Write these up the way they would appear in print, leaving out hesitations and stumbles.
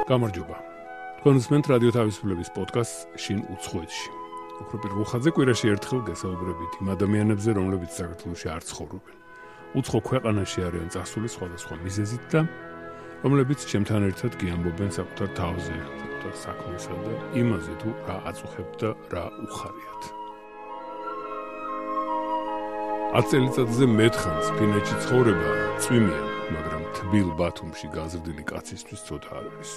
გამარჯობა. თქვენ უსმენთ რადიო თავისუფლების პოდკასტს შინ უცხოეთში. უფრო პირველ ხაზზე კვირაში ერთხელ გესაუბრებით იმ ადამიანებზე, რომლებიც საქართველოში არ ცხოვრობენ. უცხო ქვეყანაში არიან წასული სხვადასხვა მიზეზით და რომლებიც ჩემთან ერთად გიამბობენ საკუთარ თავზე, საკუთარ საქმესა და იმაზე თუ რა აწუხებთ და რა უხარიათ. 10 წელიწადზე მეტხანს ფინეთში ცხოვრება წვიმიან, მაგრამ თბილ ბათუმში გაზრდილი კაცისთვის ცოტა არ არის.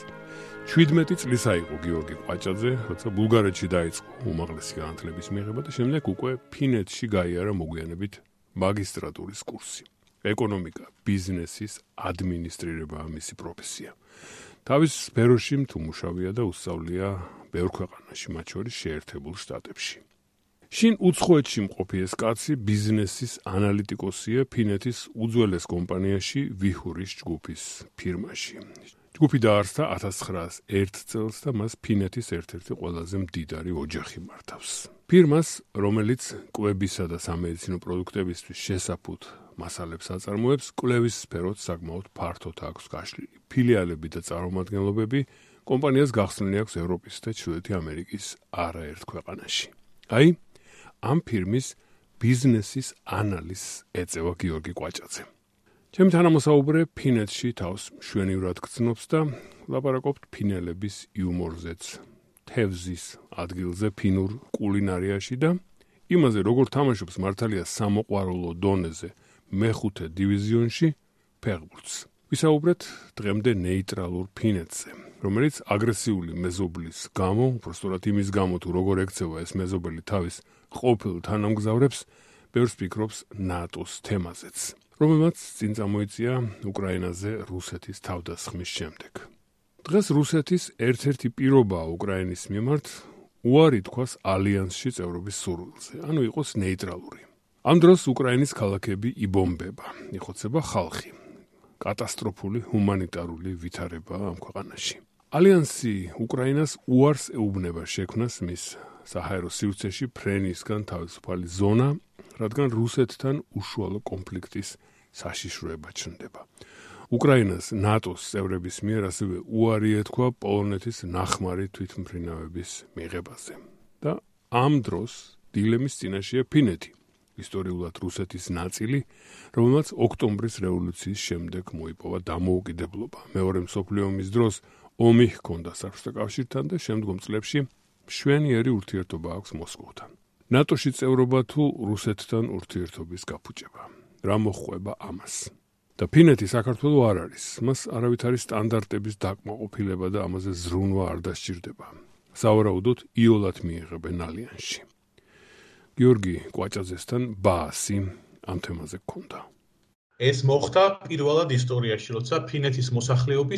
17 წლის აიყო გიორგი ყვაჭაძე, როცა ბულგარეთში დაიწყო უმაღლესი განათლების მიღება და შემდეგ უკვე ფინეთში გაიარა მოგვიანებით მაგისტრატურის კურსი. ეკონომიკა, ბიზნესის ადმინისტრირებაა მისი პროფესია. თავის სფეროში მთუმუშავია და უსწავლია ბევრ ქვეყანაში, მათ შორის შეერთებულ შტატებში. შინ უცხოეთში მყოფი ეს კაცი ბიზნესის ანალიტიკოსია ფინეთის უძველეს კომპანიაში ვიჰურის ჯგუფის ფირმაში. ჯგუფი დაარსდა 1901 წელს და მას ფინეთის ერთ-ერთი ყველაზე მდიდარი ოჯახი მართავს. ფირმას, რომელიც კვებისა და სამედიცინო პროდუქტებისთვის შესაფუთ მასალებს აწარმოებს, კვლევის სფეროც საკმაოდ ფართოდ აქვს გაშლილი. ფილიალები და წარმომადგენლობები კომპანიას გახსნილი აქვს ევროპის და ჩრდილოეთი ამერიკის არაერთ ქვეყანაში. აი, ამ ფირმის ბიზნესის ანალიზს ეწევა გიორგი ყვაჭაძე. ჩემი თანამოსაუბრე ფინეთში თავს მშვენივრად გრძნობს და ლაპარაკობთ ფინელების იუმორზეც, თევზის ადგილზე ფინურ კულინარიაში და იმაზე, როგორ თამაშობს მართალია სამოყვარულო დონეზე მეხუთე დივიზიონში ფეხბურთს. ვისაუბრეთ დღემდე ნეიტრალურ ფინეთზე, რომელიც აგრესიული მეზობლის გამო, უბრალოდ იმის გამო თუ როგორ ექცევა ეს მეზობელი თავის ყოფილ თანამგზავრებს, ბევრს ფიქრობს ნატოს თემაზეც, რომელმაც წინ წამოიწია უკრაინაზე რუსეთის თავდასხმის შემდეგ. დღეს რუსეთის ერთ-ერთი პირობაა უკრაინის მიმართ უარი თქვას ალიანსში წევრობის სურვილზე, ანუ იყოს ნეიტრალური. ამ დროს უკრაინის ქალაქები იბომბება, იხოცება ხალხი. კატასტროფული ჰუმანიტარული ვითარებაა ამ ქვეყანაში. ალიანსი უკრაინას უარს ეუბნება შექმნას მის საჰაერო სივრცეში ფრენისგან თავისუფალი ზონა, რადგან რუსეთთან უშუალო კონფლიქტის საშიშროება ჩნდება. უკრაინას ნატოს წევრების მიერ ასევე უარი ეთქვა პოლონეთის ნახმარი თვითმფრინავების მიღებაზე. და ამ დროს დილემის წინაშეა ფინეთი, ისტორიულად რუსეთის ნაწილი, რომელმაც ოქტომბრის რევოლუციის შემდეგ მოიპოვა დამოუკიდებლობა. მეორე მსოფლიო ომის დროს ომი ჰქონდა საბჭოთა კავშირთან და შემდგომ წლებში მშვენიერი ურთიერთობა აქვს მოსკოვთან. ნატოში წევრობა თუ რუსეთთან ურთიერთობის გაფუჭება. რა მოჰყვება ამას? და ფინეთი საქართველო არ არის. მას არავითარი სტანდარტების დაკმაყოფილება და ამაზე ზრუნვა არ დასჭირდება. სავარაუდოდ იოლად მიიღებენ ალიანსში. გიორგი ყვაჭაძესთან ბაასი ამ თემაზე გქონდა. ეს მოხდა პირველად ისტორიაში, როცა ფინეთის მოსახლეობის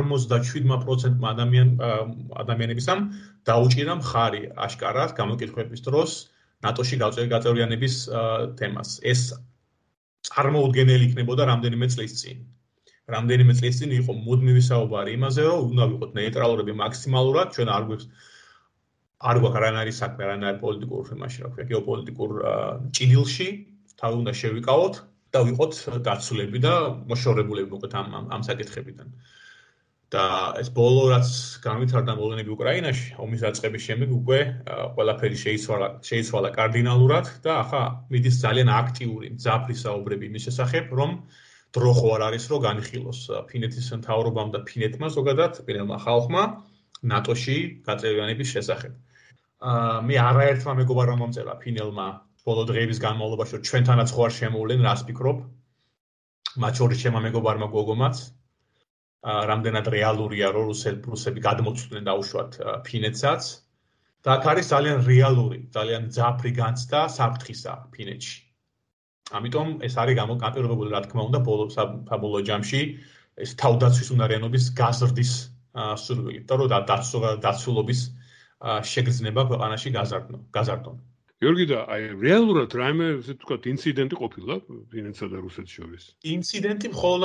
47% ადამიანებისამ დაუჭირა მხარი აშკარად გამოკითხვების დროს ნატოში გაწევრიანების თემას. ეს წარმოუდგენელი იქნებოდა რამდენიმე წლის წინ. რამდენიმე წლის წინ იყო მუდმივი საუბარი იმაზე, რომ უნდა ვიყოთ ნეიტრალურები მაქსიმალურად, ჩვენ არ გვაქვს არანაირი საქმე, არანაირ პოლიტიკურ თემაში, რა ქვია, გეოპოლიტიკურ ჭიდილში, თავი უნდა შევიკავოთ და ვიყოთ დაცულები და მოშორებულები მოკლედ ამ საკითხებიდან. და ეს ბოლო რაც განვითარდა მოვლენები უკრაინაში, ომის დაწყების შემდეგ უკვე ყველაფერი შეიცვალა კარდინალურად და ახლა მიდის ძალიან აქტიური მძაფრი საუბრები იმის შესახებ, რომ დრო ხო არ არის, რომ განიხილოს ფინეთის მთავრობამ და ფინეთმა ზოგადად პირველმა ხალხმა ნატოში გაწევრიანების შესახებ. მე არაერთმა მეგობარმა მომწერა ფინელმა ბოლო დღეების განმავლობაში, რომ ჩვენთანაც ხო არ შემოვლენ, რას ფიქრობ? მათ შორის ჩემმა მეგობარმა გოგომაც, რამდენად რეალურია, რომ რუსები გადმოცვდნენ დაუშვათ ფინეთსაც და აქ არის ძალიან რეალური, ძალიან მძაფრი განცდა საფრთხისა ფინეთში. ამიტომ ეს არის განპირობებული, რა თქმა უნდა, საბოლოო ჯამში ეს თავდაცვის უნარიანობის გაზრდის სურვილით და რომ დაცულობის შეგრძნება ქვეყანაში გაზარდონ. გიორგი და აი რეალურად რაიმე ესე ვთქვათ ინციდენტი ყოფილა ფინეთსა და რუსეთს შორის? ინციდენტი მხოლოდ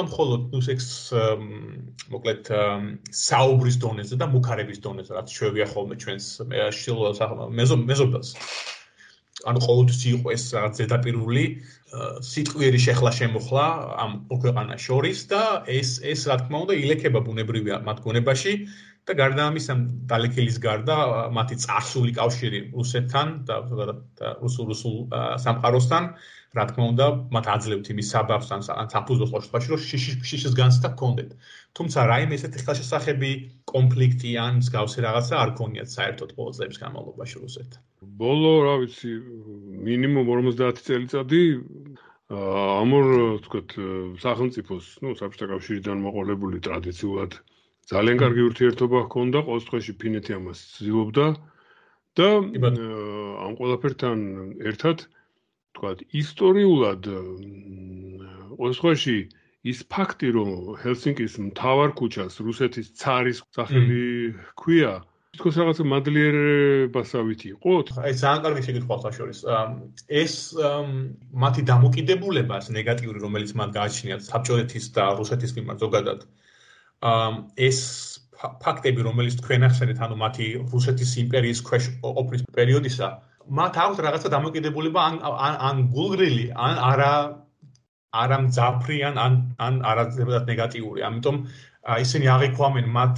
მოკლედ საუბრის დონეზე და მუქარების დონეზე, რაც ჩვევია ხოლმე ჩვენს მეზობელს. ანუ ყოველთვის იყო ეს რაღაც ზედაპირული სიტყვიერი შეხლა შემოხლა ამ ქვეყანას შორის და ეს რა თქმა უნდა ილექება ბუნებრივია მათ გონებაში და გარდა ამისა დალექილის გარდა მათი წარსული კავშირი რუსეთთან და რუსულ სამყაროსთან რა თქმა უნდა მათ აძლევთ იმის საბაბს ან საფუძველს ყოველ შემთხვევაში რომ შიშის განცდა ჰქონდეთ თუმცა რაიმე ესეთი ხელშესახები კონფლიქტი ან მსგავსი რაღაცა არ ქონიათ საერთოდ ყოველ წლების განმავლობაში რუსეთთან ბოლო რა ვიცი მინიმუმ 50 წელიწადი ამორ თქვათ სახელმწიფოს საბჭოთა კავშირიდან მოყოლებული ტრადიციულად ძალიან კარგი ურთიერთობა ჰქონდა ყოველ შემთხვევაში ფინეთი ამას ცდილობდა და ამ ყველაფერთან ერთად თქვათ ისტორიულად ყოველ შემთხვევაში ის ფაქტი რომ ჰელსინკის მთავარ ქუჩას რუსეთის цаრის სახელი ჰქვია თქოს რაღაცა მადლიერებასავით იყო? აი ძალიან კარგი შეკითხვა შორის. ეს მათი დამოკიდებულებას ნეგატიური რომელიც მათ გააჩნიათ საბჭოეთის და რუსეთის მიმართ ზოგადად ეს ფაქტები რომელიც თქვენ ახსენეთ ანუ მათი რუსეთის იმპერიის ქვეშ ყოფნის პერიოდისა მათ აქვს რაღაცა დამოკიდებულება ან გულგრილი ან არა მძაფრიან ან არაძებადად ნეგატიური. ამიტომ ისინი აღიქვამენ მათ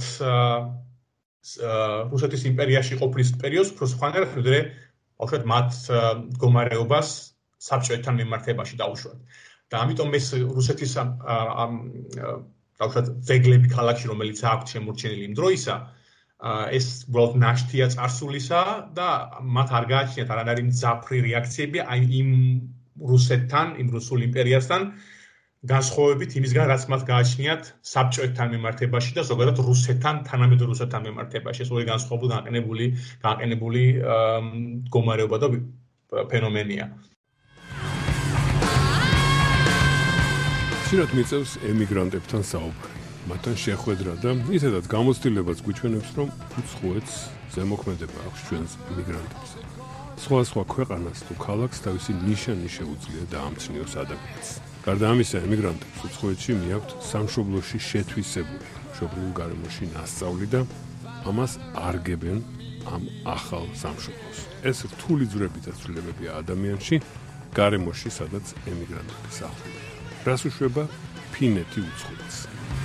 რუსეთის იმპერიაში ყოფნის პერიოდს უფრო სხვანაირად ვიდრე ბავშვად მათ მდგომარეობას საბჭოეთთან მიმართებაში დაუშვათ. და ამიტომ ეს რუსეთის ბავშვად ძეგლები ქალაქში რომელიც აქვს შემორჩენილი იმ დროისა ეს უბრალოდ ნაშთია წარსულისა და მათ არ გააჩნიათ არანაირი მძაფრი რეაქციები აი იმ რუსეთთან, იმ რუსულ იმპერიასთან განსხვავებით იმისგან, რაც მათ გააჩნიათ საბჭოეთთან მიმართებაში და ზოგადად რუსეთთან, თანამედროვე რუსეთთან მიმართებაში. ეს ორი განსხვავებული განყენებული მდგომარეობა და ფენომენია. ხშირად მიწევს ემიგრანტებთან საუბარი. მათთან შეხვედრა და ისედაც გამოცდილებაც გვიჩვენებს, რომ უცხოეთს ზემოქმედება აქვს ჩვენს ემიგრანტებს. სხვა ქვეყანას თუ ქალაქს თავისი ნიშანი შეუძლია დაამჩნიოს ადამიანს. გარდა ამისა, ემიგრანტებს უცხოეთში მიაქვთ სამშობლოში შეთვისებული მშობლიურ გარემოში ნასწავლი და ამას არგებენ ამ ახალ სამშობლოს. ეს რთული ძვრები და ცვლილებებია ადამიანში, გარემოში, სადაც ემიგრანტები სახლობენ. რას უშვება ფინეთი უცხოეთს?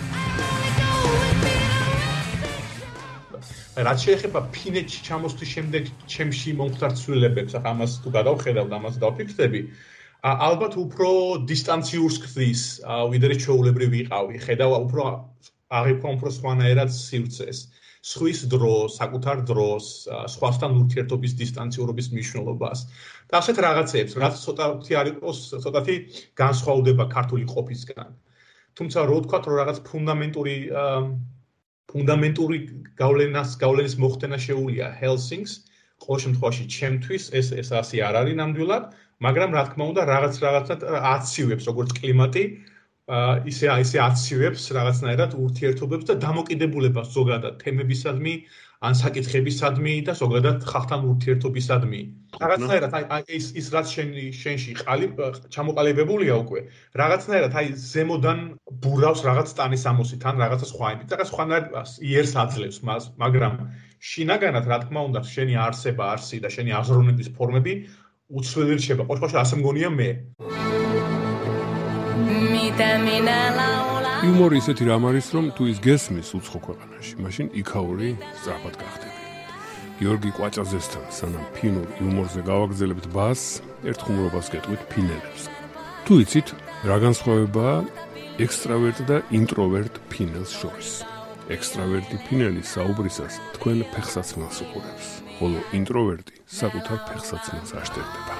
რაც შეეხება ფინეთში ჩამოსვლის შემდეგ ჩემში მომხდარ ცვლილებებს, ახლა ამას თუ გადავხედავ და ამას დავფიქრდები, ალბათ უფრო დისტანციურს ხდის, ვიდრე ჩვეულებრივ ვიყავი, ხედავ უფრო აღიქვამ უფრო სხვანაირად სივრცეს, სხვის დროს, საკუთარ დროს, სხვასთან ურთიერთობის დისტანციურობის მნიშვნელობას და ასეთ რაღაცებს, რაც ცოტათი არ იყოს, ცოტათი განსხვავდება ქართული ყოფისგან. თუმცა რო ვთქვათ, რომ რაღაც ფუნდამენტური გავლენის მოხდენა შეუძლია ჰელსინკს, ყოველ შემთხვევაში ჩემთვის ეს ასე არ არის ნამდვილად, მაგრამ რა თქმა უნდა რაღაცნაირად აცივებს როგორც კლიმატი, ისე აცივებს რაღაცნაირად ურთიერთობებს და დამოკიდებულებას ზოგადად თემებისადმი, ან საკითხებისადმი და ზოგადად ხალხთან ურთიერთობისადმი. რაღაცნაირად ის რაც შენში ჩამოყალიბებულია უკვე, რაღაცნაირად ზემოდან ბურავს რაღაც ტანის ამოსით ან რაღაცა სხვა იმით. რაღაც სხვანაირად იერს აძლევს მას, მაგრამ შინაგანად რა თქმა უნდა შენი არსი და შენი აზროვნების ფორმები უცვლელი რჩება. ყოველ შემთხვევაში ასე მგონია მე. იუმორი ისეთი რამ არის, რომ თუ ის გესმის უცხო ქვეყანაში, მაშინ იქაური სწრაფად გახდები. გიორგი კვაჭაძესთან სანამ ფინურ იუმორზე გავაგრძელებთ ბას, ერთ ხუმრობას გეტყვით ფინელებს. თუ იცით, რა განსხვავებაა ექსტრავერტ და ინტროვერტ ფინელს შორის? ექსტრავერტი ფინელი საუბრისას თქვენ ფეხსაცმელს უყურებს, ხოლო ინტროვერტი საკუთარ ფეხსაცმელს აშტერდება.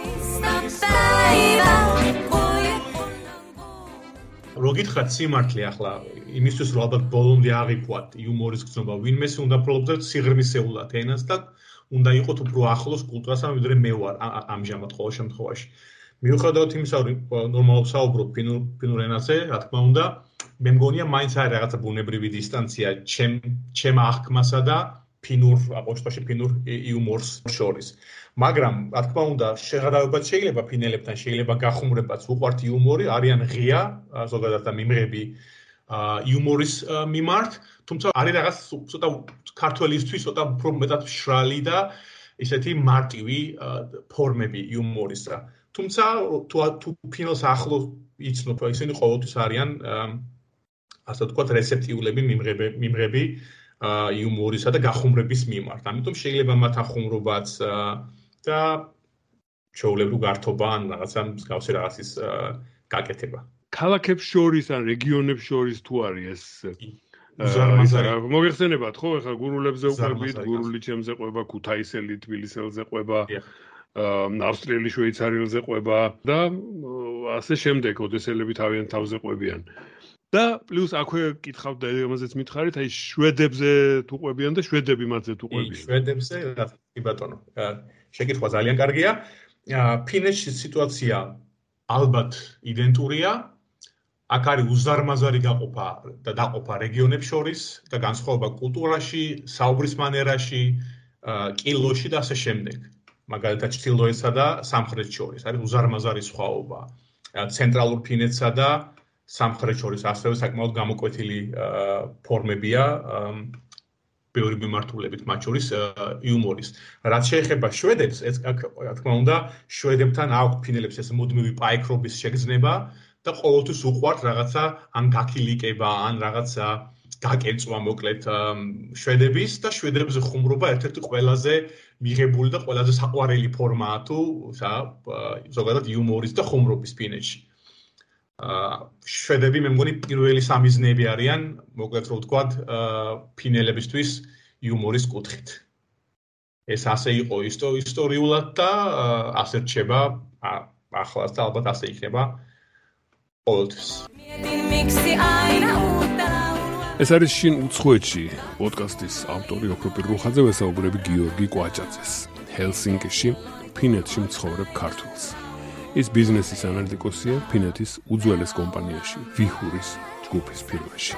რო გითხრათ სიმართლე ახლა იმისთვის რომ ალბათ ბოლომდე აღიქვათ იუმორის გრძნობა ვინმეს უნდა პრობლემად სიღრმისეულად ენას და უნდა იყოთ უფრო ახლოს კულტურასთან ვიდრე მე ვარ ამჟამად ყოველ შემთხვევაში მიუხედავად იმისა რომ ნორმალურად საუბრობ ფინურ ენაზე რა თქმა უნდა მე მგონია მაინც არის რაღაცა ბუნებრივი დისტანცია ჩემ აღქმასა და ფინურ იუმორს შორის მაგრამ რა თქმა უნდა შეღადავებაც შეიძლება ფინელებთან შეიძლება გახუმრებაც უყვართ იუმორი არიან ღია ზოგადად და მიმღები იუმორის მიმართ თუმცა არის რაღაც ცოტა ქართველისთვის ცოტა უფრო მეტად მშრალი და ისეთი მარტივი ფორმები იუმორისა. თუმცა თუ ფინალს ახლო იცნობ, ისინი ყოველთვის არიან ასე ვთქვათ რეცეპტიულები მიმღები იუმორისა და გახუმრების მიმართ. ამიტომ შეიძლება მათ ახუმრობაც და ჩვეულებრივ გართობა ან რაღაცა მსგავსი რაღაცის გაკეთება. ქალაქებს შორის ან რეგიონებს შორის თუ არის ეს უზარმაზარი. მოგეხსენებათ ხო, ეხლა გურულებზე უყვებით, გურული ჩემზე ყვება, ქუთაისელი თბილისელზე ყვება, ავსტრიელი შვეიცარიელზე ყვება და ასე შემდეგ, ოდესელები თავიანთ თავზე ყვებიან. და პლუს აქვე კითხავთ და ამაზეც მითხარით, აი შვედებზე თუ ყვებიან და შვედები მათზე თუ ყვებიან. შვედებზე კი ბატონო. შეკითხვა ძალიან კარგია. ფინეთში სიტუაცია ალბათ იდენტურია. აქ არის უზარმაზარი გაყოფა და დაყოფა რეგიონებს შორის და განსხვავება კულტურაში, საუბრის მანერაში, კილოში და ასე შემდეგ. მაგალითად, ჩრდილოეთსა და სამხრეთს შორის არის უზარმაზარი სხვაობა. ცენტრალურ ფინეთსა და სამხრეთს შორის ასევე საკმაოდ გამოკვეთილი ფორმებია ბევრი მიმართულებით, მათ შორის იუმორის. რაც შეეხება შვედებს, ეს რა თქმა უნდა, შვედებთან აქვს ფინელებს ეს მუდმივი პაიქრობის შეგრძნება და ყოველთვის უყვართ რაღაცა ან გაქილიკება, ან რაღაცა გაკერწვა მოკლედ შვედების და შვედებზე ხუმრობა ერთ-ერთი ყველაზე მიღებული და ყველაზე საყვარელი ფორმაა თუ ზოგადად იუმორის და ხუმრობის ფინეთში. შვედები მე მგონი პირველი სამიზნეები არიან, მოკლედ რო ვთქვათ, ფინელებისთვის იუმორის კუთხით. ეს ასე იყო ისტორიულად და ასე რჩება ახლაც და ალბათ ასე იქნება ყოველთვის. ეს არის შინ უცხოეთში პოდკასტის ავტორი ოქროპირ რუხაძე, ვესაუბრები გიორგი კვაჭაძეს. ჰელსინკიში ფინეთში მცხოვრებ ქართველს. ის ბიზნესის ანალიტიკოსია ფინეთის უძველეს კომპანიაში ვიჰურის ჯგუფის ფირმაში.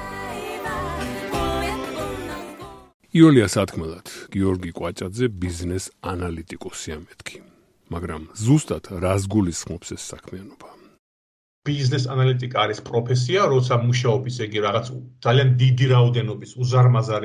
იოლია სათქმელად, გიორგი კვაჭაძე ბიზნეს ანალიტიკოსია მეთქი. მაგრამ ზუსტად რას გულისხმობს ეს საქმიანობა? ბიზნეს ანალიტიკა არის პროფესია, როცა მუშაობის იგი რაღაც ძალიან დიდი რაოდენობის უზარმაზარ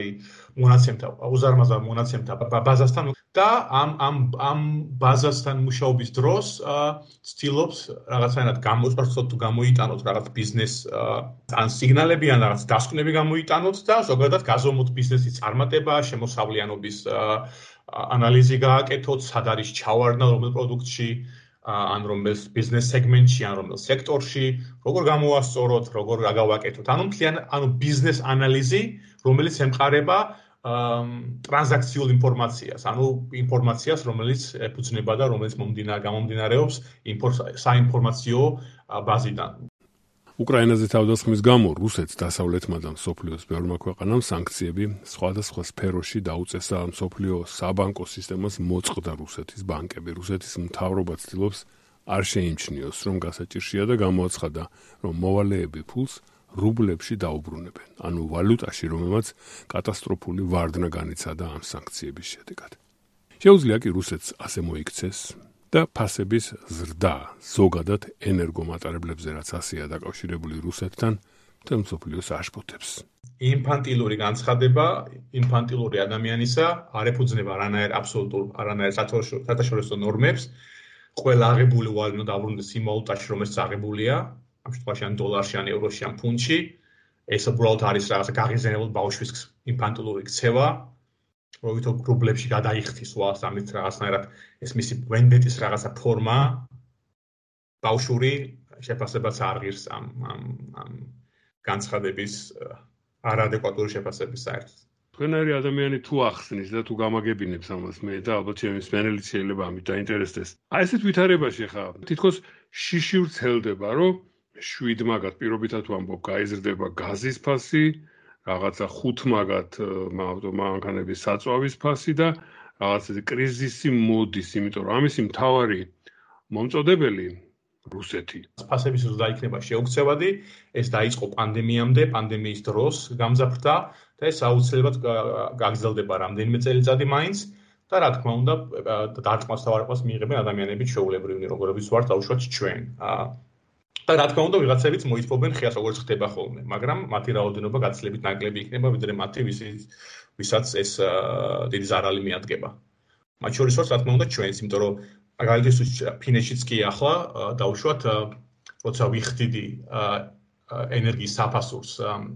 მონაცემთა ბაზასთან და ამ ბაზასთან მუშაობის დროს ცდილობს რაღაცაერად გამოწვართოთ თუ გამოიტანოთ რაღაც ბიზნეს ან სიგნალები ან რაღაც დასკვნები გამოიტანოთ და ზოგადად გაზომოთ ბიზნესის წარმატება, შემოსავლიანობის ანალიზი გააკეთოთ, სად არის ჩავარდნა რომელ პროდუქტში ან რომელ ბიზნეს სეგმენტში, ან რომელ სექტორში, როგორ გამოვასწოროთ, როგორ გავაკეთოთ. ანუ ბიზნეს ანალიზი, რომელიც ემყარება ტრანზაქციულ ინფორმაციას, ანუ ინფორმაციას, რომელიც ეფუძნება და რომელიც გამომდინარეობს საინფორმაციო ბაზიდან. უკრაინაზე თავდასხმის გამო რუსეთს დასავლეთმა და მსოფლიოს ბევრმა ქვეყანამ სანქციები სხვადასხვა სფეროში დაუწესა მსოფლიო საბანკო სისტემას მოწყდა რუსეთის ბანკები. რუსეთის მთავრობა ცდილობს არ შეიმჩნიოს, რომ გასაჭირშია და გამოაცხადა, რომ მოვალეები ფულს რუბლებში დაუბრუნებენ, ანუ ვალუტაში, რომელმაც კატასტროფული ვარდნა განიცადა ამ სანქციების შედეგად. შეუძლია კი რუსეთს ასე მოიქცეს და ფასების ზრდა ზოგადად ენერგომატარებლებზე რაც ასეა დაკავშირებული რუსეთთან მთელ მსოფლიოს აშფოთებს. ინფანტილური განცხადება, ინფანტილური ადამიანისა არ ეფუძნება არანაირ საერთაშორისო ნორმებს. ყველა აღებული ვალუტა დაუბრუნდეს იმ ვალუტაში, რომელიც აღებულია, ამ შემთხვევაში ან დოლარში, ან ევროში, ან ფუნტში. ეს უბრალოდ არის რაღაცა გაღიზიანებულ ბავშვის ინფანტილური ქცევა. როვითო რუბლებში გადაიხთის ვალს ამით რაღაცნაირად ეს მისი ვენდეტის რაღაცა ფორმა ბავშვური შეფასებაც არ ღირს ამ განცხადების არადეკვატური შეფასების საერთოდ. თქვენარი ადამიანი თუ ახსნის და თუ გამაგებინებს ამას მე და ალბათ ჩემი მსმენელიც შეიძლება ამით დაინტერესდეს. აი ესეთ ვითარებაში ხა თითქოს შიში ვრცელდება, რომ 7 მაგათ პირობითად ვამბობ, გაიზრდება გაზის ფასი, რაღაცა 5 მაგათ მანქანების საწვავის ფასი და რაღაცა კრიზისი მოდის, იმიტომ რომ ამისი მთავარი მომწოდებელი რუსეთი. ფასების ზრდა იქნება შეუქცევადი, ეს დაიწყო პანდემიამდე, პანდემიის დროს გამძაფრდა და ეს აუცილებლად გაგრძელდება რამდენიმე წელიწადი მაინც და რა თქმა უნდა, დარტყმას და ვარყმას მიიღებენ ადამიანები ჩვეულებრივი, როგორიც ვართ აუშვათ ჩვენ. და რა თქმა უნდა, ვიღაცებიც მოითმობენ ხეას, როგორც ხდება ხოლმე, მაგრამ მათი რაოდენობა გაცილებით ნაკლები იქნება, ვიდრე მათი, ვისაც ეს დიდი ზარალი მიადგება. მათ შორისაც რა თქმა უნდა ჩვენს, იმიტომ რომ მაგალითისთვის ფინეთშიც კი ახლა დაუშვათ როცა ვიხდიდი ენერგიის საფასურს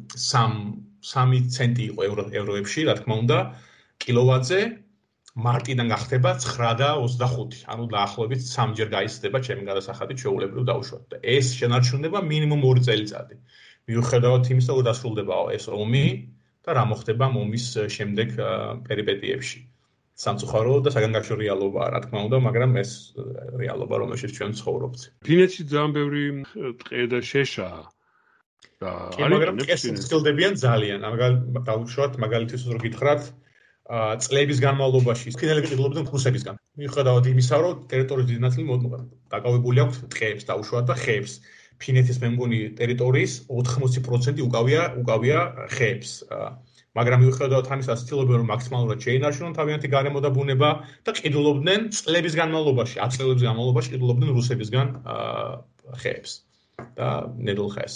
3 ცენტი იყო ევროებში, რა თქმა უნდა, კილოვატზე მარტიდან გახდება 9.25, ანუ დაახლოებით 3-ჯერ გაიზრდება ჩემი გადასახადით ჩვეულებრივ დაუშვათ. და ეს შენარჩუნება მინიმუმ 2 წელიწადი. მიუხედავად იმისა, რომ დასრულდება ეს ომი და რა მოხდება ომის შემდეგ პერიპეტიებში. სამწუხაროდ და საგანგაშო რეალობაა, რა თქმა უნდა, მაგრამ ეს რეალობა, რომელშიც ჩვენ ცხოვრობთ. ფინეთში ძალიან ბევრი ტყე და შეშაა. და მაგრამ ეს ცდილდებიან ძალიან. დაუშვათ მაგალითის რო გითხრათ, წლების განმავლობაში ფინელები ყიდულობდნენ რუსებისგან. მიუხედავად იმისა, რომ ტერიტორიის დიდი ნაწილი დაკავებული აქვს ტყეებს დაუშვათ და ხეებს. ფინეთის მე მგონი ტერიტორიის 80% უკავია ხეებს. მაგრამ მიუხედავად ამისა, ცდილობენ რომ მაქსიმალურად შეინარჩუნონ თავიანთი გარემო და ბუნება და ყიდულობდნენ წლების განმავლობაში, 10 წლების განმავლობაში ყიდულობდნენ რუსებისგან ხეებს და ნედლ ხეს.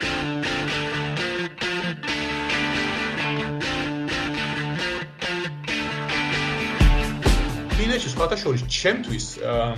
ფინეთში სხვათა შორის ჩემთვის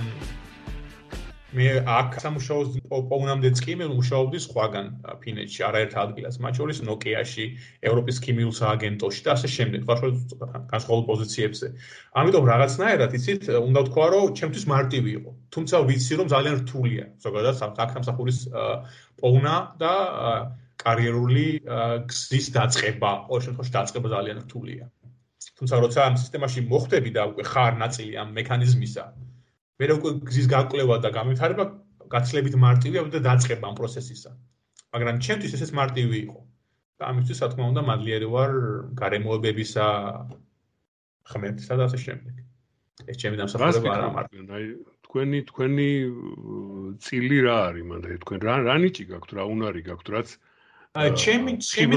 მე აქ სამუშაოს პოვნამდეც კი მე მუშაობდი სხვაგან ფინეთში, არაერთ ადგილას, მათ შორის ნოკიაში, ევროპის ქიმიურ სააგენტოში და ასე შემდეგ, განსხვავებულ პოზიციებზე. ამიტომ რაღაცნაირად იცით, უნდა ვთქვა, რომ ჩემთვის მარტივი იყო. თუმცა ვიცი, რომ ძალიან რთულია, ზოგადად სამსახურის პოვნა და კარიერული გზის დაწყება, ყოველ შემთხვევაში დაწყება ძალიან რთულია. თუმცა როცა ამ სისტემაში მოხვდები და უკვე ხარ ნაწილი ამ მექანიზმისა, მე უკვე გზის გაკვლევა და განვითარება გაცილებით მარტივია და დაწყება ამ პროცესისა. მაგრამ ჩემთვის ესეც მარტივი იყო. და ამისთვის, რა თქმა უნდა, მადლიერი ვარ გარემოებებისა, ხმებისა და ასე შემდეგ. ეს ჩემი დამსახურება არა მარტივი. აი თქვენი წილი რა არის, მანდ თქვენ რა ნიჭი გაქვთ, რა უნარი გაქვთ, რაც ჩემი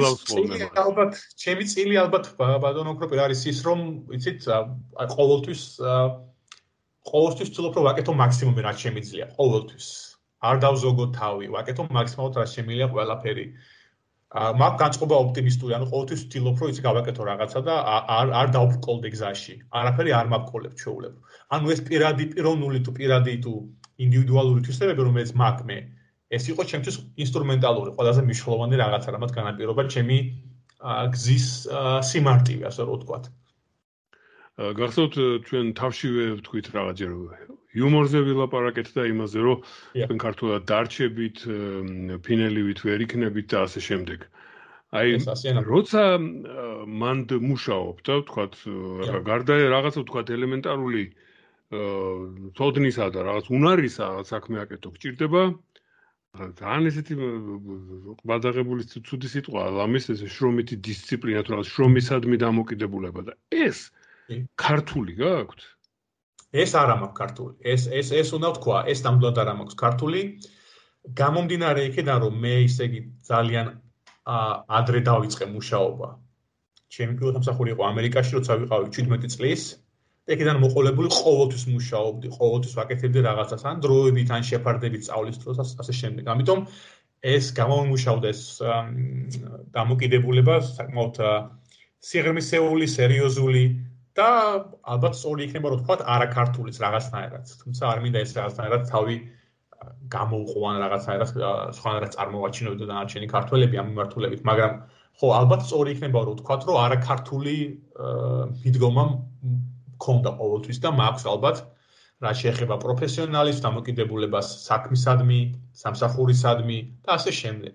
წილი ალბათ ბატონო კროპი არის ის, რომ იცით, ყოველთვის ვცდილობ რომ ვაკეთო მაქსიმუმი რაც შემიძლია, ყოველთვის. არ დავზოგო თავი, ვაკეთო მაქსიმალურად რაც შემიძლია ყველაფერი. მაგ განწყობა ოპტიმისტური, ანუ ყოველთვის ვცდილობ რომ იცი გავაკეთო რაღაცა და არ დავბრკოლდე გზაში. არაფერი არ მაბკოლებ ჩვეულებრივ. ანუ ეს პიროვნული თუ ინდივიდუალური თვისებები, რომელიც მაქვს მე, ეს იყო ჩემთვის ინსტრუმენტალური, ყველაზე მნიშვნელოვანი რაღაცა, რამაც განაპირობა ჩემი გზის სიმარტივე, ასე რომ ვთქვათ. გახსოვთ ჩვენ თავშივე ვთქვით რაღაცჯერ იუმორზე ვილაპარაკეთ და იმაზე, რომ თქვენ ქართულად დარჩებით, ფინელივით ვერ იქნებით და ასე შემდეგ. აი, როცა მანდ მუშაობ და ვთქვათ, გარდა რაღაცა ვთქვათ ელემენტარული თოდნისა და რაღაც უნარისა საქმე აკეთო, გჭირდება ძალიან ესეთი ყბადაღებული ცუდი სიტყვა, ლამის ეს შრომითი დისციპლინა თუ რაღაც შრომისადმი დამოკიდებულება და ეს ქართული გაქვთ? ეს არა მაქვს ქართული. ეს უნდა ვთქვა, ეს ნამდვილად არა მაქვს ქართული. გამომდინარე იქიდან, რომ მე ისე იგი ძალიან ადრე დავიწყე მუშაობა. ჩემი პირველი სამსახური იყო ამერიკაში, როცა ვიყავი 17 წლის. ეკიდან მოყოლებული ყოველთვის მუშაობდი, ყოველთვის ვაკეთებდი რაღაცას, ან დროებით, ან შეფარდებით სწავლის დროს, ასე შემდეგ. ამიტომ ეს გამომუშავდა ეს დამოკიდებულება საკმაოდ სიღრმისეული, სერიოზული და ალბათ სწორი იქნება რომ ვთქვათ არაქართულის რაღაცნაირად. თუმცა არ მინდა ეს რაღაცნაირად თავი გამოვყო ან რაღაცნაირად სხვანაირად წარმოვაჩინო და დანარჩენი ქართველები ამ მიმართულებით, მაგრამ ხო ალბათ სწორი იქნება რომ ვთქვათ რომ არაქართული მიდგომა მქონდა ყოველთვის და მაქვს ალბათ რაც შეეხება პროფესიონალის დამოკიდებულებას საქმისადმი, სამსახურისადმი და ასე შემდეგ.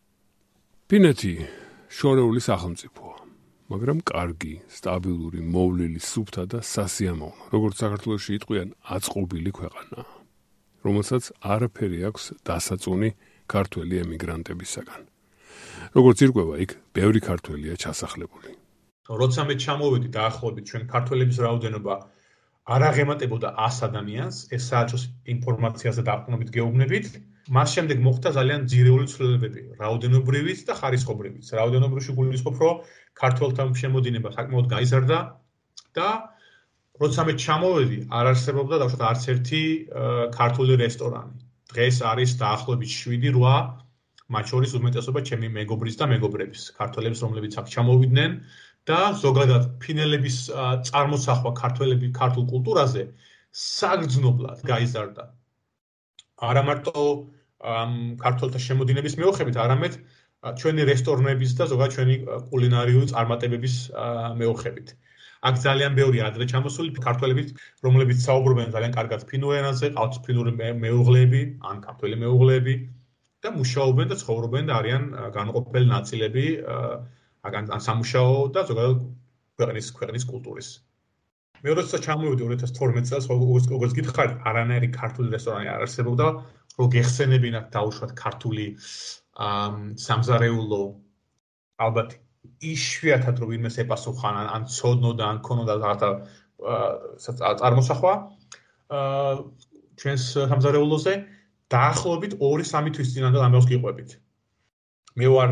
ფინეთი შორეული სახელმწიფოა, მაგრამ კარგი, სტაბილური, მოვლილი, სუფთა და სასიამოვნო, როგორც საქართველოში იტყვიან, აწყობილი ქვეყანაა, რომელსაც არაფერი აქვს დასაწუნი ქართველი ემიგრანტებისაგან. როგორც ირკვევა, იქ ბევრი ქართველია ჩასახლებული. როცა მე ჩამოვედი დაახლოებით ჩვენ ქართველების რაოდენობა არ აღემატებოდა 100 ადამიანს, ეს საერთოს ინფორმაციაზე დაყრდნობით გეუბნებით. მას შემდეგ მოხდა ძალიან ძირეული ცვლილებები, რაოდენობრივიც და ხარისხობრივიც. რაოდენობრივში გულისხმობ, რომ ქართველთა შემოდინება საკმაოდ გაიზარდა და როცა მე ჩამოვედი, არ არსებობდა დავუშვათ არც ერთი ქართული რესტორანი. დღეს არის დაახლოებით 7-8, მათ შორის უმეტესობა ჩემი მეგობრის და მეგობრების, ქართველებს, რომლებიც აქ ჩამოვიდნენ და ზოგადად ფინელების წარმოსახვა ქართულ კულტურაზე საგრძნობლად გაიზარდა. არა მარტო ქართველთა შემოდინების მეოხებით, არამედ ჩვენი რესტორნების და ზოგადად ჩვენი კულინარიული წარმატებების მეოხებით. აქ ძალიან ბევრი ადრე ჩამოსული ქართველები, რომლებიც საუბრობენ ძალიან კარგად ფინურ ენაზე, ყავთ ფინური მეუღლეები, ან ქართველი მეუღლეები და მუშაობენ და ცხოვრობენ და არიან განუყოფელი ნაწილები ან სამუშაო და ზოგადად ქვეყნის კულტურის. მე როდესაც ჩამოვედი 2012 წელს, როგორც გითხარით, არანაირი ქართული რესტორანი არ არსებობდა, რომ გეხსენებინათ დაუშვათ ქართული სამზარეულო, ალბათ იშვიათად რომ ვინმეს ეპასუხან ან ცოდნოდა ან ქონოდა რაღაცა წარმოსახვა ჩვენს სამზარეულოზე დაახლოებით 2-3 თვის წინანდელ ამბავს გიყვებით. მე ვარ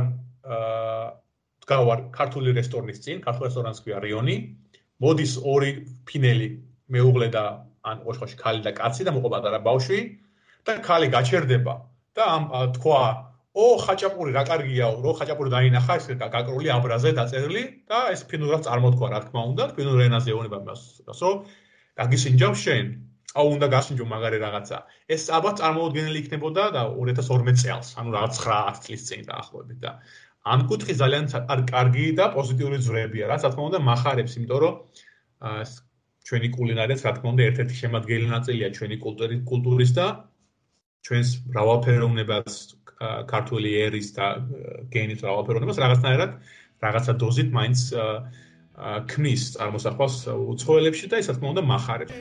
ქართული რესტორნის წინ, ქართულ რესტორანს ქვია რიონი. მოდის 2 ფინელი მეუღლე და ან ოშხოში ქალი და კაცი და მოყვა პატარა ბავშვი და ქალი გაჩერდება და თქვა ხაჭაპური რა კარგიაო, რო ხაჭაპური დაინახა, ეს გაკრული აბრაზე დაწერილი და ეს ფინურად წარმოთქვა, რა თქმა უნდა, ფინურ ენაზე ეუბნება მას, რომ გაგისინჯავ შენ, უნდა გასინჯო მაგარი რაღაცა. ეს ალბათ წარმოუდგენელი იქნებოდა და 2012 წელს, ანუ რაღაც 9-10 წლის წინ დაახლოებით და ამ კუთხით ძალიან კარგი და პოზიტიური ძვრებია, რაც რა თქმა უნდა მახარებს, იმიტომ რომ ჩვენი კულინარიაც რა თქმა უნდა ერთ-ერთი შემადგენელი ნაწილია ჩვენი კულტურის და ჩვენს მრავალფეროვნებას ქართული ერის და გენის მრავალფეროვნებას რაღაცნაირად რაღაცა დოზით მაინც ქმნის წარმოსახვას უცხოელებში და ეს რა თქმა უნდა მახარებს.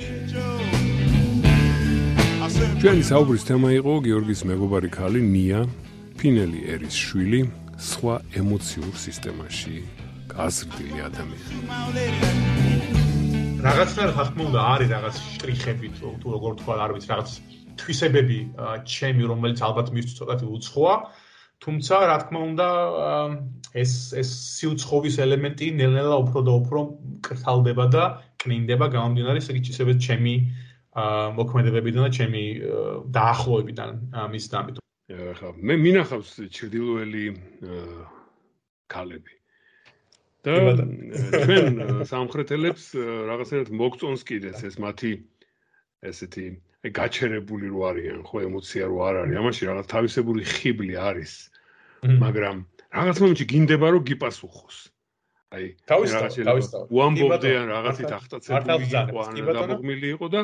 ჩვენი საუბრის თემა იყო გიორგის მეგობარი ქალი ნია, ფინელი ერის შვილი, სხვა ემოციურ სისტემაში გაზრდილი ადამიანი. რაღაცნაირად რა თქმა უნდა არის რაღაც შტრიხები თუ როგორ თქვა არ ვიცი რაღაც თვისებები ჩემი რომელიც ალბათ მისთვის ცოტათი უცხოა, თუმცა რა თქმა უნდა ეს სიუცხოვის ელემენტი ნელ-ნელა უფრო და უფრო კრთალდება და კნინდება გამომდინარე ისე ჩემი მოქმედებებიდან და ჩემი დაახლოებიდან მის დამით. ხა მე მინახავს ჩრდილოელი ქალები. და ჩვენ სამხრეთელებს რაღაცნაირად მოგწონს კიდეც ეს მათი ესეთი გაჩერებული რო არიან, ხო ემოცია რო არ არის. ამაში რაღაც თავისებური ხიბლი არის. მაგრამ რაღაც მომენტში გინდება რომ გიპასუხოს. აი, თავისთავად. უამბობდიან რაღაცით ახტაცებული იყო, ან დამოღმილი იყო და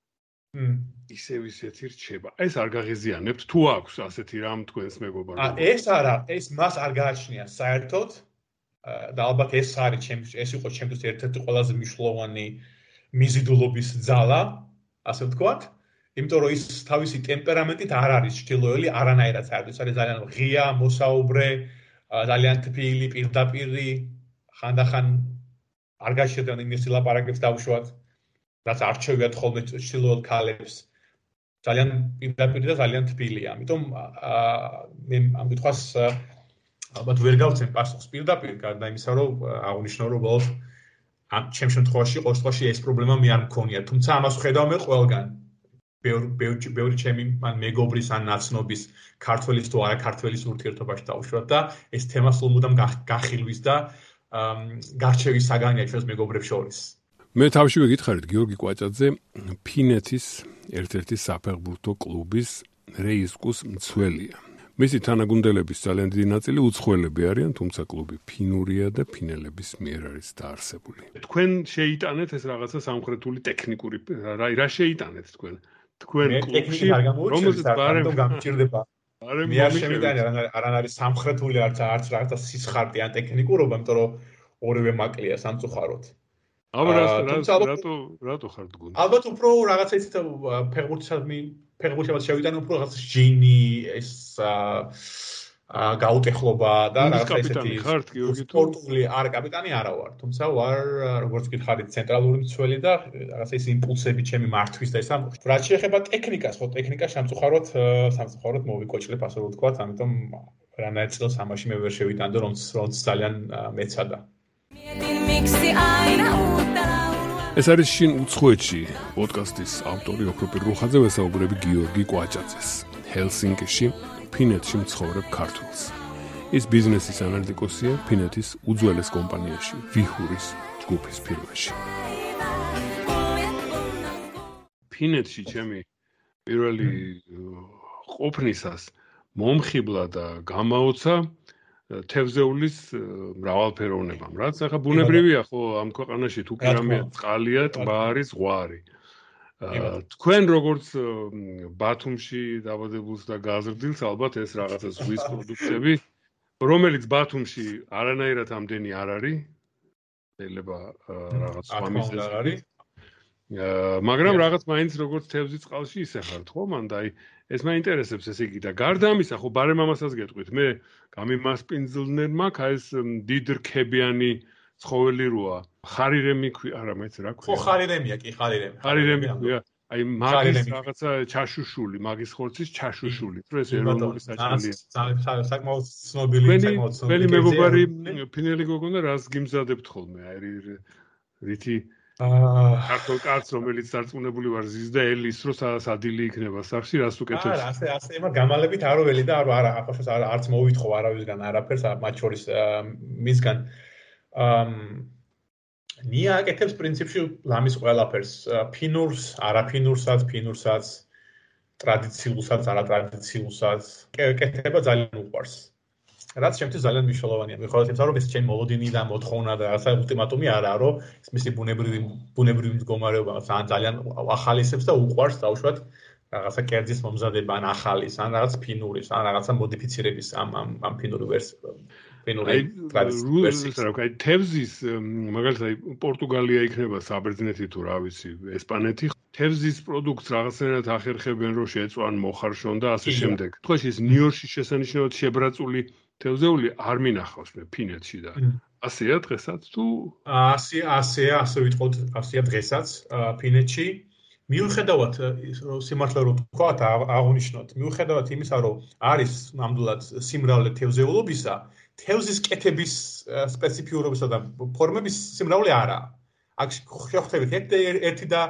ისევ ისეთი რჩება. ეს არ გაღიზიანებთ თუ აქვს ასეთი რამ თქვენს მეგობარს? ეს მას არ გააჩნია საერთოდ. და ალბათ ეს არის ეს იყო ჩემთვის ერთ-ერთი ყველაზე მნიშვნელოვანი მიზიდულობის ძალა, ასე ვთქვათ. იმიტომ რომ ის თავისი ტემპერამენტით არ არის ჩtildeოელი არანაირად საერთოდ. ის არის ძალიან ღია, მოსაუბრე, ძალიან თბილი, პირდაპირი, ხანდახან არ გაჩერდა იმის ლაპარაკებს დავუშვათ. რაც არჩევიათ ხოლმე ჩtildeოელ ქალებს. ძალიან პირდაპირი და ძალიან თბილია. ამიტომ მე ამ კითხვას ალბათ ვერ გავცემ პასუხს პირდაპირ, გარდა იმისა, რომ აღნიშნო რომ ბოლოს ამ ჩემ შემთხვევაში ყოველ შემთხვევაში ეს პრობლემა მე არ მქონია, თუმცა ამას ვხედავ მე ყველგან. ბევრი ჩემი მან მეგობრის ან ნაცნობის ქართველის თუ არა ქართველის ურთიერთობაში დავუშვათ და ეს თემა სულ მუდამ გახილვის და გარჩევის საგანია ჩვენს მეგობრებს შორის. მე თავშივე გითხარით გიორგი კვაჭაძე ფინეთის ერთ-ერთი საფეხბურთო კლუბის რეისკუს მცველია. მისი თანაგუნდელების ძალიან დიდი ნაწილი უცხოელები არიან, თუმცა კლუბი ფინურია და ფინელების მიერ არის დაარსებული. თქვენ შეიტანეთ ეს რაღაცა სამხრეთული ტექნიკური რა შეიტანეთ თქვენ? თქვენ კლუბში რომელზეც ბარემ გამჭირდება. მე არ შემიტანი არან არის სამხრეთული არც რაღაცა სისხარტი ან ტექნიკურობა, იმიტომ რომ ორივე მაკლია სამწუხაროდ. რატო ხართ გუნდში? ალბათ უფრო რაღაცა ისეთ ფეხბურთსაც შევიტანე უფრო რაღაც ჟინი, ეს გაუტეხლობა და რაღაცა ისეთი სპორტული არ კაპიტანი არა ვარ, თუმცა ვარ როგორც გითხარით ცენტრალური მცველი და რაღაცა ის იმპულსები ჩემი მართვის და ესა. რაც შეეხება ტექნიკას, ხო ტექნიკა სამწუხაროდ მოვიკოჭლებ, ასე რომ ვთქვათ, ამიტომ რანაირ წელს ამაში მე ვერ შევიტანდო, რომც ძალიან მეცადა. ეს არის შინ უცხოეთში პოდკასტის ავტორი ოქროპირ რუხაძე ვესაუბრები გიორგი კვაჭაძეს, ჰელსინკიში, ფინეთში მცხოვრებ ქართველს. ის ბიზნესის ანალიტიკოსია ფინეთის უძველეს კომპანიაში, ვიჰურის ჯგუფის ფირმაში. ფინეთში ჩემი პირველი ყოფნისას მომხიბლა და გამაოცა თევზეულის მრავალფეროვნებამ, რაც ახლა ბუნებრივია ხო ამ ქვეყანაში თუ კი რამე წყალია, ტბა არის, ზღვა არის. თქვენ როგორც ბათუმში დაბადებულს და გაზრდილს ალბათ ეს რაღაცა ზღვის პროდუქტები, რომელიც ბათუმში არანაირად ამდენი არ არის, შეიძლება რაღაც სხვა მიზეზი არის. მაგრამ რაღაც მაინც როგორც თევზი წყალში ისე ხართ ხო? მან და აი ეს მაინტერესებს ესე იგი და გარდა ამისა ხო ბარემ ამასაც გეტყვით მე გამიმასპინძლდნენ მაქვს ეს დიდ რქებიანი ცხოველი როა ხარირემი არა მეც რა ქვია ხო ხარირემია კი ხარირემი ქვია აი მაგის რაღაცა ჩაშუშული მაგის ხორცის ჩაშუშული თუ ეს ეროვნული საჭმელია საკმაოდ ცნობილი ველი მეგობარი ფინელი გოგონა რას გიმზადებთ ხოლმე აი რითი ქართულ კაცს რომელიც დარწმუნებული ვარ ზის და ელის რო სადილი იქნება სახში რას უკეთებს არა ასე მაგ გამალებით არაველი და არა ახლა არც მოვითხოვ არავისგან არაფერს მათ შორის მისგან ნია აკეთებს პრინციპში ლამის ყველაფერს ფინურს არაფინურსაც ფინურსაც ტრადიციულსაც არატრადიციულსაც კეთება ძალიან უყვარს რაც შემთხვევით ძალიან მნიშვნელოვანია მიუხედავად იმისა რომ ეს ჩემი მოლოდინი და მოთხოვნა და რაღაცა ულტიმატუმი არაა რომ ეს მისი ბუნებრივი მდგომარეობა ძალიან ახალისებს და უყვარს დაუშვათ რაღაცა კერძის მომზადება ან ახალის ან რაღაც ფინურის ან რაღაცა მოდიფიცირების ამ ფინური ვერსიის აი თევზის მაგალითად პორტუგალია იქნება საბერძნეთი თუ რა ვიცი ესპანეთი თევზის პროდუქტს რაღაცნაირად ახერხებენ რომ შეეწვან მოხარშონ და ასე შემდეგ თქოში ეს ნიუ-იორკში შესანიშნავად შებრაწული თევზეული არ მინახავს მე ფინეთში და ასეა დღესაც თუ ასე ვიტყოდ ასეა დღესაც ფინეთში მიუხედავად სიმართლე რომ თქვათ აღნიშნოთ მიუხედავად იმისა რომ არის ნამდვილად სიმრავლე თევზეულობისა თევზის კეთების სპეციფიურობისა და ფორმების სიმრავლე არაა აქ შეხვდებით ერთი და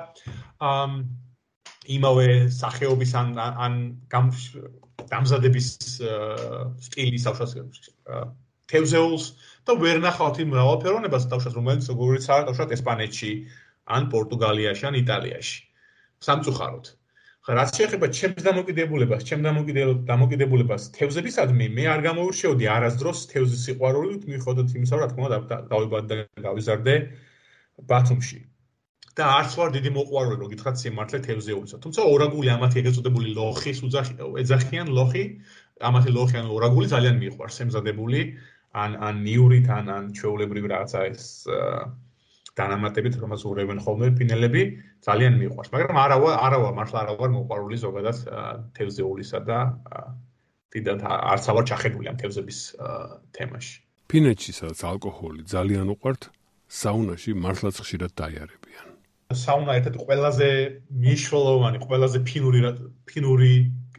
იმავე სახეობის ან დამზადების სტილის თევზეულს და ვერ ნახავთ იმ მრავალფეროვნებას თავშად რომელიც როგორიც არის თავშად ესპანეთში ან პორტუგალიაში ან იტალიაში სამწუხაროდ რაც შეეხება ჩემს დამოკიდებულებას თევზებისადმი მე არ გამოვირჩეოდი არასდროს თევზის სიყვარულით მიუხედავად იმისა რომ რა თქმა უნდა დავიბადე და გავიზარდე ბათუმში და არც ვარ დიდი მოყვარული რომ გითხრათ სიმართლე თევზეულისა თუმცა ორაგული ამათი ეგრეთ წოდებული ლოხის ეძახიან ლოხი ამათი ლოხი ან ორაგული ძალიან მიყვარს ემზადებული ან ნიურით ან ჩვეულებრივ რაღაცა ეს დანამატებით რომელსაც ურევენ ხოლმე ფინელები ძალიან მიყვარს მაგრამ მართლა არა ვარ მოყვარული ზოგადად თევზეულისა და დიდად არც ვარ ჩახედული ამ თევზების თემაში ფინეთში სადაც ალკოჰოლი ძალიან უყვართ საუნაში მართლაც ხშირად დაიარებიან საუნა ერთ-ერთი ყველაზე მნიშვნელოვანი ყველაზე ფინური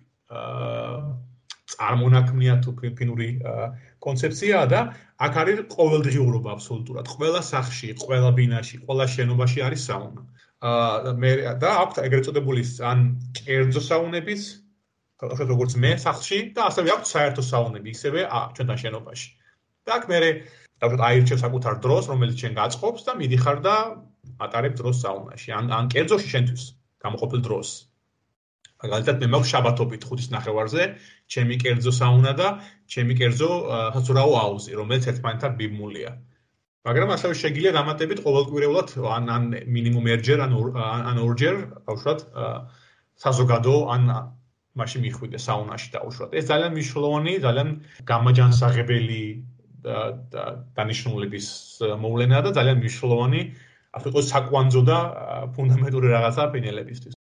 წარმონაქმნია თუ ფინური კონცეფციაა და აქ არის ყოველდღიურობა აბსოლუტურად. ყველა სახლში, ყველა ბინაში, ყველა შენობაში არის საუნა. და აქვს ეგრეთ წოდებული ან კერძო საუნებიც, როგორც მე სახლში და ასევე აქვს საერთო საუნები, ისევე ჩვენთან შენობაში. და აქ მე აირჩევ საკუთარ დროს, რომელიც შენ გაწყობს და მიდიხარ და ატარებ დროს საუნაში. ან კერძოში შენთვის გამოყოფილ დროს. მაგალითად მე მაქვს შაბათობით 5-ის ნახევარზე ჩემი კერძო საუნა და ჩემი კერძო საცურაო აუზი, რომელიც ერთმანეთთან ბიბმულია. მაგრამ ასევე შეგიძლია დამატებით ყოველკვირეულად ან მინიმუმ ერთჯერ ან ორჯერ ბავშვად საზოგადო ან მაშინ მიხვიდე საუნაში დაუშვათ. ეს ძალიან მნიშვნელოვანი, ძალიან გამაჯანსაღებელი დანიშნულების მოვლენაა და ძალიან მნიშვნელოვანი ასე ვთქვათ საკვანძო და ფუნდამენტური რაღაცა ფინელებისთვის.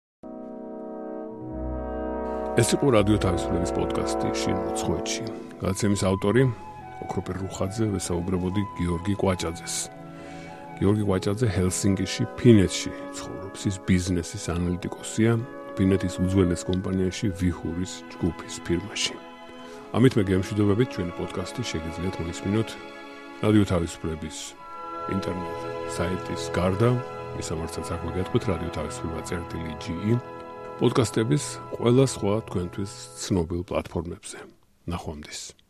ეს იყო რადიო თავისუფლების პოდკასტი შინ უცხოეთში. გადაცემის ავტორი ოქროპერ რუხაძე ვესაუბრებოდი გიორგი კვაჭაძეს. გიორგი კვაჭაძე ჰელსინკიში, ფინეთში ცხოვრობს. ის ბიზნესის ანალიტიკოსია ფინეთის უძველეს კომპანიაში ვიჰურის ჯგუფის ფირმაში. ამით მე გემშვიდობებით ჩვენი პოდკასტი შეგიძლიათ მოისმინოთ რადიო თავისუფლების ინტერნეტ საიტის გარდა, ისამართაც აქ მოგეთქვით რადიო თავისუფლება.ge პოდკასტების ყველა სხვა თქვენთვის ცნობილ პლატფორმებზე. ნახვამდის.